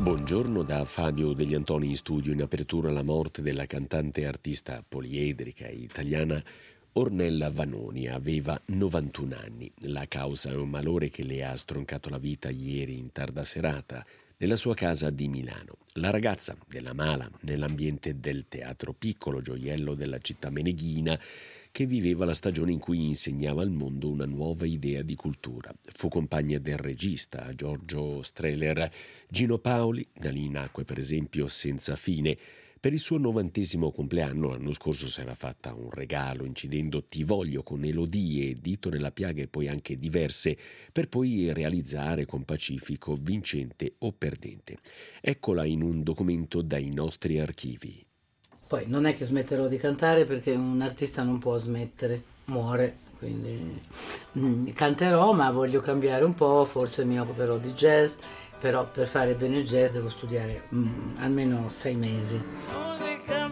Buongiorno da Fabio Degli Antoni in studio. In apertura la morte della cantante e artista poliedrica italiana Ornella Vanoni. Aveva 91 anni. La causa è un malore che le ha stroncato la vita ieri in tarda serata nella sua casa di Milano. La ragazza della Mala, nell'ambiente del Teatro Piccolo, gioiello della città meneghina, che viveva la stagione in cui insegnava al mondo una nuova idea di cultura. Fu compagna del regista Giorgio Strehler, Gino Paoli, da lì nacque per esempio Senza fine. Per il suo 90° compleanno l'anno scorso si era fatta un regalo incidendo Ti voglio con Elodie, Dito nella piaga e poi anche diverse, per poi realizzare con Pacifico Vincente o Perdente. Eccola in un documento dai nostri archivi. Poi non è che smetterò di cantare perché un artista non può smettere, muore, quindi canterò, ma voglio cambiare un po', forse mi occuperò di jazz, però per fare bene il jazz devo studiare almeno 6 mesi. Musica,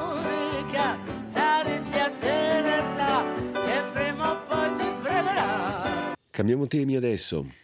sai di piacere, sa che prima o poi ti fregherà. Cambiamo temi adesso.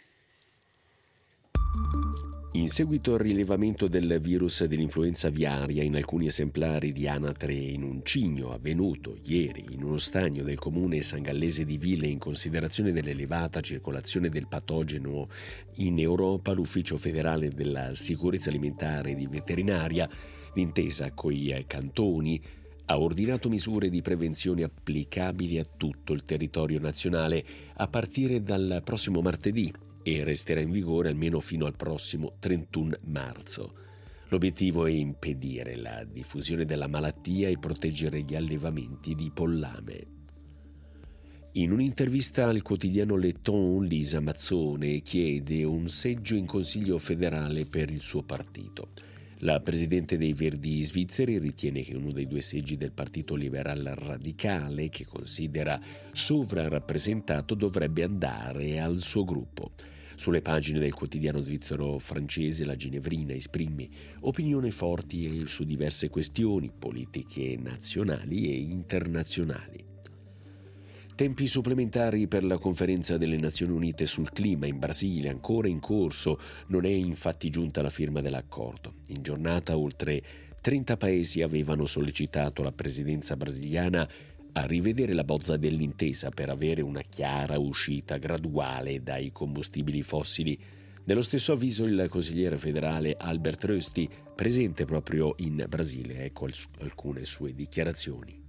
In seguito al rilevamento del virus dell'influenza aviaria in alcuni esemplari di anatre in un cigno avvenuto ieri in uno stagno del comune sangallese di Ville, in considerazione dell'elevata circolazione del patogeno in Europa, l'Ufficio federale della sicurezza alimentare e di veterinaria, d'intesa coi cantoni, ha ordinato misure di prevenzione applicabili a tutto il territorio nazionale a partire dal prossimo martedì e resterà in vigore almeno fino al prossimo 31 marzo. L'obiettivo è impedire la diffusione della malattia e proteggere gli allevamenti di pollame. In un'intervista al quotidiano Le Temps, Lisa Mazzone chiede un seggio in Consiglio federale per il suo partito. La presidente dei Verdi svizzeri ritiene che uno dei 2 seggi del Partito Liberal Radicale, che considera sovrarappresentato, dovrebbe andare al suo gruppo. Sulle pagine del quotidiano svizzero francese La Ginevrina esprime opinioni forti su diverse questioni politiche nazionali e internazionali. Tempi supplementari per la conferenza delle Nazioni Unite sul clima in Brasile, ancora in corso, non è infatti giunta la firma dell'accordo. In giornata oltre 30 paesi avevano sollecitato la presidenza brasiliana a rivedere la bozza dell'intesa per avere una chiara uscita graduale dai combustibili fossili. Nello stesso avviso il consigliere federale Albert Rösti, presente proprio in Brasile, ecco alcune sue dichiarazioni.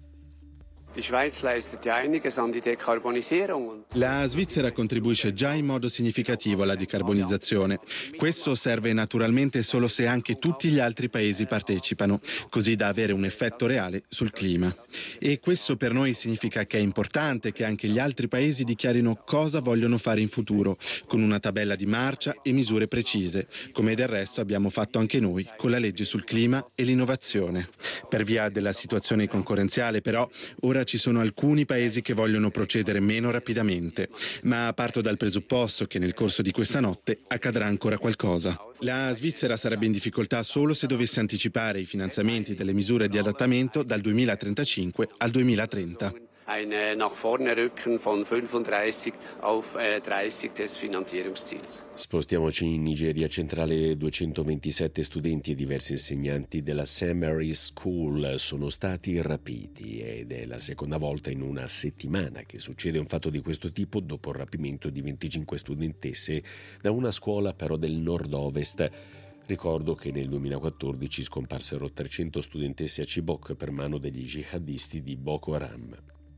La Svizzera contribuisce già in modo significativo alla decarbonizzazione. Questo serve naturalmente solo se anche tutti gli altri paesi partecipano, così da avere un effetto reale sul clima. E questo per noi significa che è importante che anche gli altri paesi dichiarino cosa vogliono fare in futuro, con una tabella di marcia e misure precise, come del resto abbiamo fatto anche noi con la legge sul clima e l'innovazione. Per via della situazione concorrenziale, però, ora ci sono alcuni paesi che vogliono procedere meno rapidamente, ma parto dal presupposto che nel corso di questa notte accadrà ancora qualcosa. La Svizzera sarebbe in difficoltà solo se dovesse anticipare i finanziamenti delle misure di adattamento dal 2035 al 2030. Ein nach vorne rücken von 35 auf 30 des Finanzierungsziels. Spostiamoci in Nigeria centrale. 227 studenti e diversi insegnanti della St. Mary's School sono stati rapiti ed è la seconda volta in una settimana che succede un fatto di questo tipo dopo il rapimento di 25 studentesse da una scuola però del nord-ovest. Ricordo che nel 2014 scomparsero 300 studentesse a Chibok per mano degli jihadisti di Boko Haram.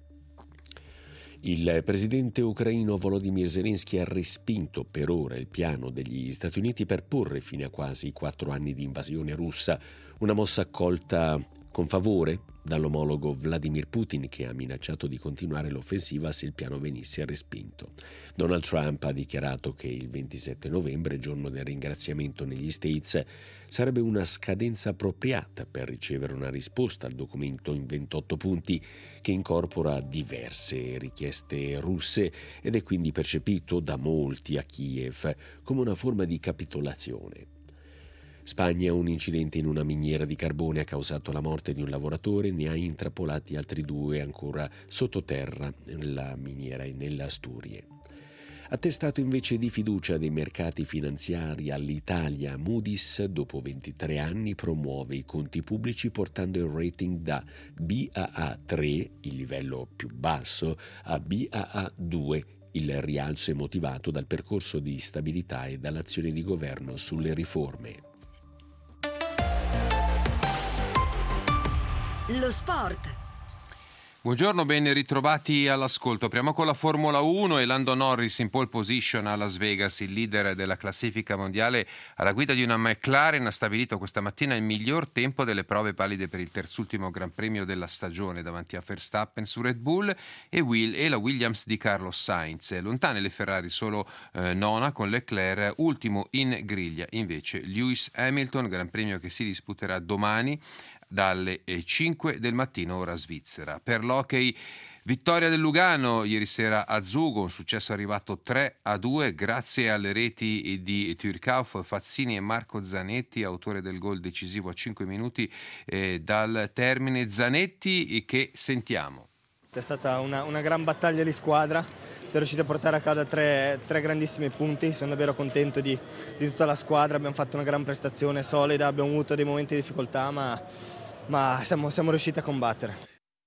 Il presidente ucraino Volodymyr Zelensky ha respinto per ora il piano degli Stati Uniti per porre fine a quasi 4 anni di invasione russa, una mossa accolta con favore dall'omologo Vladimir Putin, che ha minacciato di continuare l'offensiva se il piano venisse respinto. Donald Trump ha dichiarato che il 27 novembre, giorno del ringraziamento negli States, sarebbe una scadenza appropriata per ricevere una risposta al documento in 28 punti che incorpora diverse richieste russe ed è quindi percepito da molti a Kiev come una forma di capitolazione. Spagna, un incidente in una miniera di carbone ha causato la morte di un lavoratore, ne ha intrappolati altri 2 ancora sottoterra nella miniera e nelle Asturie. Attestato invece di fiducia dei mercati finanziari all'Italia, Moody's dopo 23 anni promuove i conti pubblici portando il rating da Baa3, il livello più basso, a Baa2. Il rialzo è motivato dal percorso di stabilità e dall'azione di governo sulle riforme. Lo sport. Buongiorno, ben ritrovati all'ascolto. Apriamo con la Formula 1 e Lando Norris in pole position a Las Vegas, il leader della classifica mondiale alla guida di una McLaren, ha stabilito questa mattina il miglior tempo delle prove valide per il terzultimo Gran Premio della stagione davanti a Verstappen su Red Bull e la Williams di Carlos Sainz. Lontane le Ferrari, solo nona con Leclerc, ultimo in griglia invece Lewis Hamilton, Gran Premio che si disputerà domani dalle 5 del mattino ora svizzera. Per l'hockey, vittoria del Lugano ieri sera a Zugo, un successo arrivato 3-2 grazie alle reti di Turcauf, Fazzini e Marco Zanetti, autore del gol decisivo a 5 minuti dal termine. Zanetti, che sentiamo. È stata una gran battaglia di squadra, siamo riusciti a portare a casa tre grandissimi punti, sono davvero contento di tutta la squadra, abbiamo fatto una gran prestazione solida, abbiamo avuto dei momenti di difficoltà ma siamo riusciti a combattere.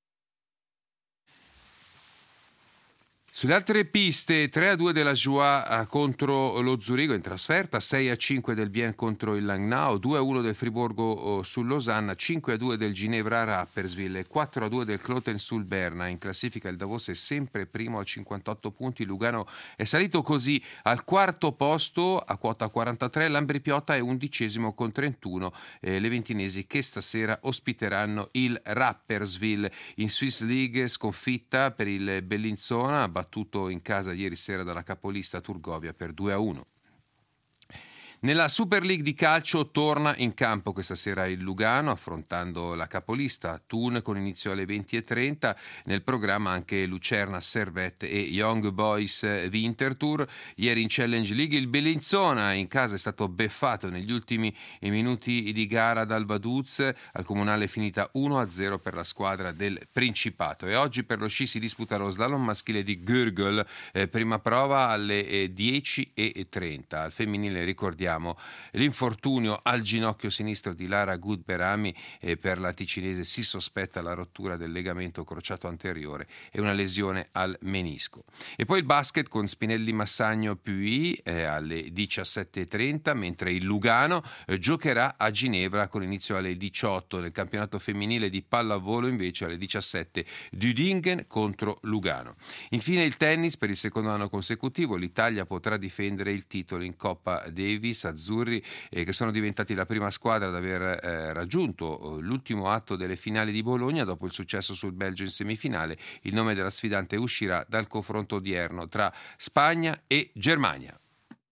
Sulle altre piste, 3-2 della Joie contro lo Zurigo in trasferta, 6-5 del Bien contro il Langnau, 2-1 del Friburgo sul Losanna, 5-2 del Ginevra Rapperswil, 4-2 del Kloten sul Berna. In classifica il Davos è sempre primo a 58 punti, Lugano è salito così al quarto posto a quota 43, l'Ambri Piotta è 11° con 31, le ventinesi che stasera ospiteranno il Rapperswil. In Swiss League sconfitta per il Bellinzona, battuto in casa ieri sera dalla capolista Turgovia per 2-1. Nella Super League di calcio torna in campo questa sera il Lugano affrontando la capolista Thun con inizio alle 20:30. Nel programma anche Lucerna Servette e Young Boys Winterthur. Ieri in Challenge League il Bellinzona in casa è stato beffato negli ultimi minuti di gara dal Vaduz. Al Comunale è finita 1-0 per la squadra del Principato. E oggi per lo sci si disputa lo slalom maschile di Gürgel, prima prova alle 10:30. Al femminile ricordiamo l'infortunio al ginocchio sinistro di Lara Gudberami, per la ticinese si sospetta la rottura del legamento crociato anteriore e una lesione al menisco. E poi il basket con Spinelli Massagno Puy alle 17:30, mentre il Lugano giocherà a Ginevra con inizio alle 18. Nel campionato femminile di pallavolo invece alle 17 Düdingen contro Lugano. Infine il tennis, per il secondo anno consecutivo l'Italia potrà difendere il titolo in Coppa Davis. Azzurri che sono diventati la prima squadra ad aver raggiunto l'ultimo atto delle finali di Bologna dopo il successo sul Belgio in semifinale. Il nome della sfidante uscirà dal confronto odierno tra Spagna e Germania.